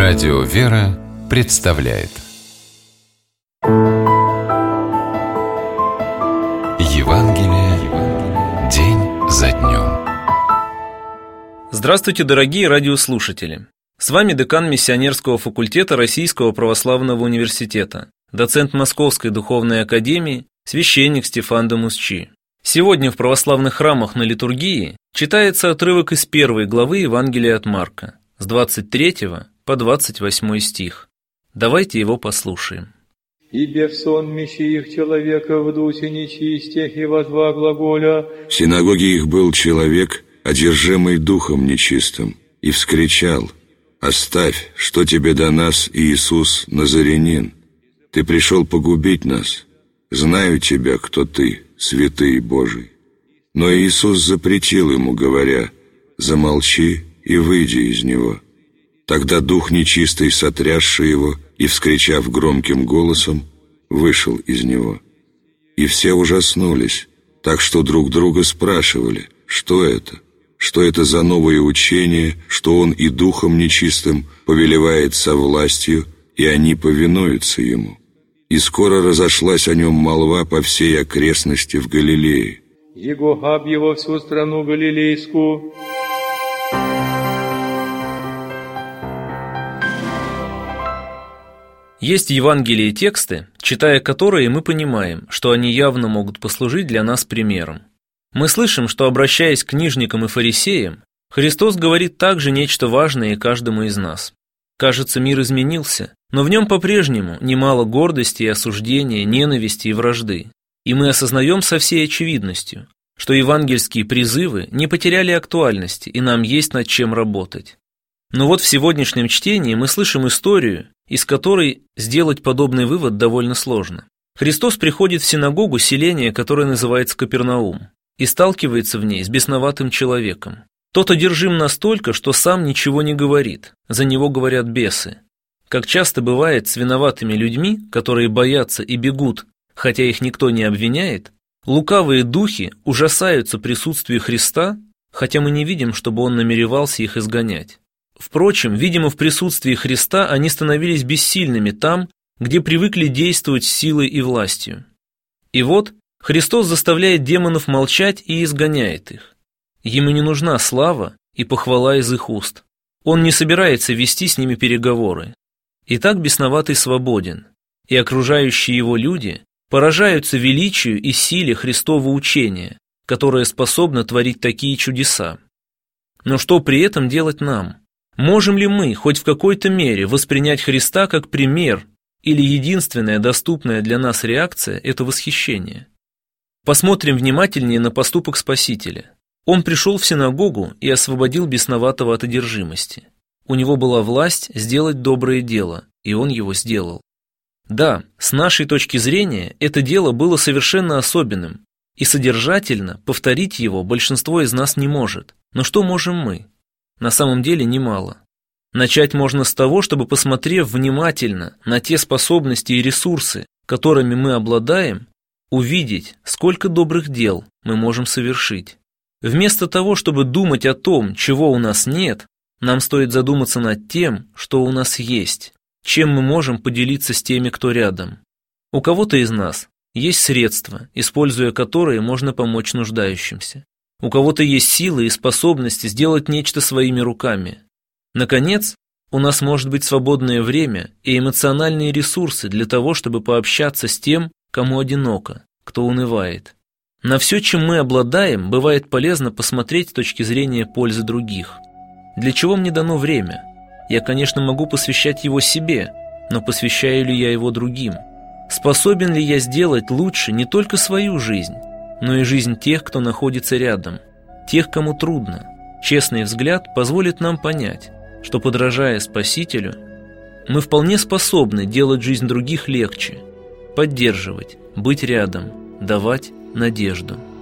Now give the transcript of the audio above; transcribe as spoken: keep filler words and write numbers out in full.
Радио «Вера» представляет Евангелие день за днем. Здравствуйте, дорогие радиослушатели! С вами декан миссионерского факультета Российского православного университета, доцент Московской духовной академии, священник Стефан Дамусчи. Сегодня в православных храмах на литургии читается отрывок из первой главы Евангелия от Марка, с двадцать третьего по двадцать восьмой стих. Давайте его послушаем. «Ибо в сонмище их человека в духе нечистых и во два глаголя». В синагоге их был человек, одержимый духом нечистым, и вскричал: «Оставь, что тебе до нас, Иисус Назарянин? Ты пришел погубить нас. Знаю тебя, кто ты, святый Божий». Но Иисус запретил ему, говоря: «Замолчи и выйди из него». Тогда дух нечистый, сотрясший его и вскричав громким голосом, вышел из него. И все ужаснулись, так что друг друга спрашивали: что это? Что это за новое учение, что он и духом нечистым повелевает со властью, и они повинуются ему? И скоро разошлась о нем молва по всей окрестности в Галилее. Его габ его всю страну галилейскую. Есть в Евангелии тексты, читая которые мы понимаем, что они явно могут послужить для нас примером. Мы слышим, что, обращаясь к книжникам и фарисеям, Христос говорит также нечто важное и каждому из нас. Кажется, мир изменился, но в нем по-прежнему немало гордости и осуждения, ненависти и вражды. И мы осознаем со всей очевидностью, что евангельские призывы не потеряли актуальности, и нам есть над чем работать. Но вот в сегодняшнем чтении мы слышим историю, из которой сделать подобный вывод довольно сложно. Христос приходит в синагогу селения, которое называется Капернаум, и сталкивается в ней с бесноватым человеком. Тот одержим настолько, что сам ничего не говорит, за него говорят бесы. Как часто бывает с виноватыми людьми, которые боятся и бегут, хотя их никто не обвиняет, лукавые духи ужасаются присутствию Христа, хотя мы не видим, чтобы он намеревался их изгонять. Впрочем, видимо, в присутствии Христа они становились бессильными там, где привыкли действовать силой и властью. И вот Христос заставляет демонов молчать и изгоняет их. Ему не нужна слава и похвала из их уст. Он не собирается вести с ними переговоры. Итак, бесноватый свободен, и окружающие его люди поражаются величию и силе Христова учения, которое способно творить такие чудеса. Но что при этом делать нам? Можем ли мы хоть в какой-то мере воспринять Христа как пример, или единственная доступная для нас реакция – это восхищение? Посмотрим внимательнее на поступок Спасителя. Он пришел в синагогу и освободил бесноватого от одержимости. У него была власть сделать доброе дело, и он его сделал. Да, с нашей точки зрения, это дело было совершенно особенным, и содержательно повторить его большинство из нас не может. Но что можем мы? На самом деле немало. Начать можно с того, чтобы, посмотрев внимательно на те способности и ресурсы, которыми мы обладаем, увидеть, сколько добрых дел мы можем совершить. Вместо того, чтобы думать о том, чего у нас нет, нам стоит задуматься над тем, что у нас есть, чем мы можем поделиться с теми, кто рядом. У кого-то из нас есть средства, используя которые можно помочь нуждающимся. У кого-то есть силы и способности сделать нечто своими руками. Наконец, у нас может быть свободное время и эмоциональные ресурсы для того, чтобы пообщаться с тем, кому одиноко, кто унывает. На все, чем мы обладаем, бывает полезно посмотреть с точки зрения пользы других. Для чего мне дано время? Я, конечно, могу посвящать его себе, но посвящаю ли я его другим? Способен ли я сделать лучше не только свою жизнь, но и жизнь тех, кто находится рядом, тех, кому трудно? Честный взгляд позволит нам понять, что, подражая Спасителю, мы вполне способны делать жизнь других легче, поддерживать, быть рядом, давать надежду.